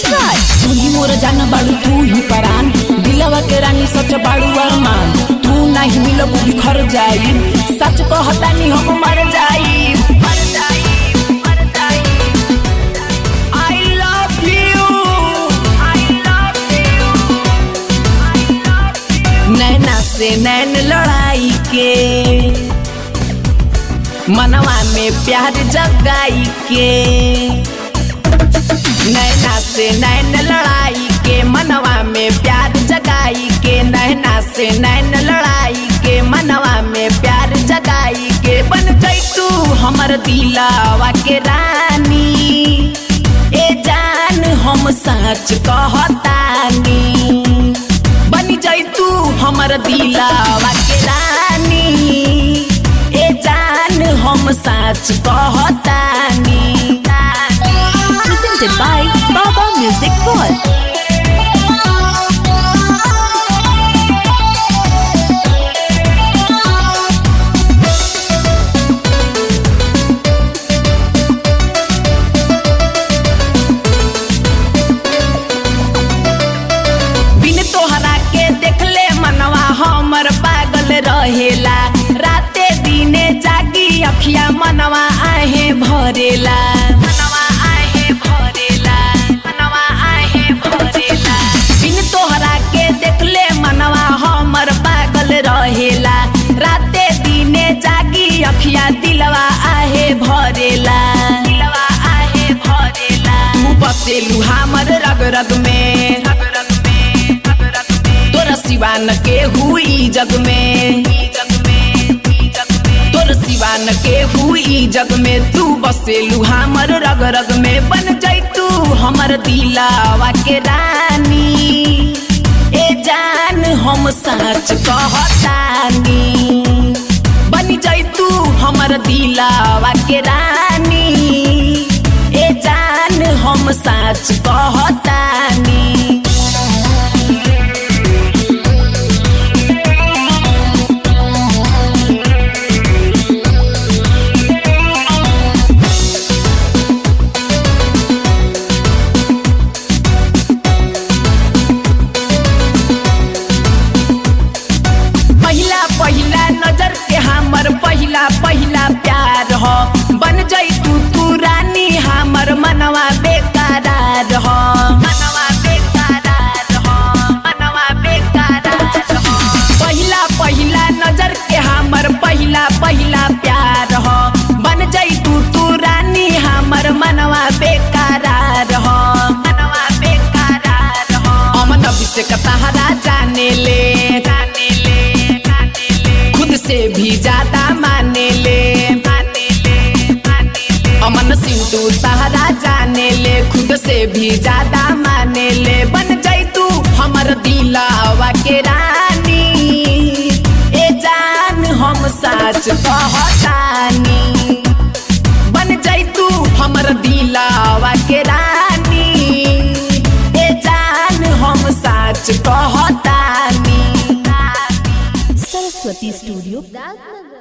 राज। तू ही मोर जान बाड़ू तू ही परान, दिलवा के रानी सच बाड़ू अरमान। तू नहीं मिलो बिखर जाई, सच कहतानी हम मर जाई। I love you, नैना से नैन लड़ाई के, मनवा में प्यार जगाई के। नैना से नैन लड़ाई के, मनवा में प्यार जगाई के। नैना से नैन लड़ाई के, मनवा में प्यार जगाई के। बन जाई तू हमर दिलवा के रानी, ए जान हम सच कहतानी। बन जाई तू हमर दिलवा के रानी, ए जान हम सच कहतानी। Presented by Baba Music World। बिन तोहरा के देखले मनवा हमर पागल रहेला। राते दिने जागी अखिया मनवा आहे भरेला। बिन तोहरा के देखले मनवा हमर पागल रहेला। राते दिने जागी अखिया दिलवा आहे भरेला। तू बसेलू हमर रग रग में, तोर सिवा न के हुई जग में। तोर सिवा न के हुई जग में, तू बसेलू हमर रग रग में। बन जाई तू हमर दिलवा के रानी, ए जान हम सच कहतानी। बन जाई तू हमर दिलवा के रानी, ए जान हम सच कहतानी। पहिला नजर के हमर पहिला प्यार हो। बन जाई तू रानी हमर मनवा बेकरार हो। पहिला नजर के हमर पहिला प्यार हो। बन जाई तू रानी हमर मनवा बेकरार हो। अमन अभिषेक तहरा जाने ले, से भी ज्यादा माने ले। अमन सिंह तू तहरा जाने ले, खुद से भी ज्यादा माने ले। बन जाई तू हमर दिलवा के रानी, ए जान हम सच कहतानी। बन जाई तू हमर दिलवा के रानी, ए जान हम सच कहतानी। सरस्वती स्टूडियो।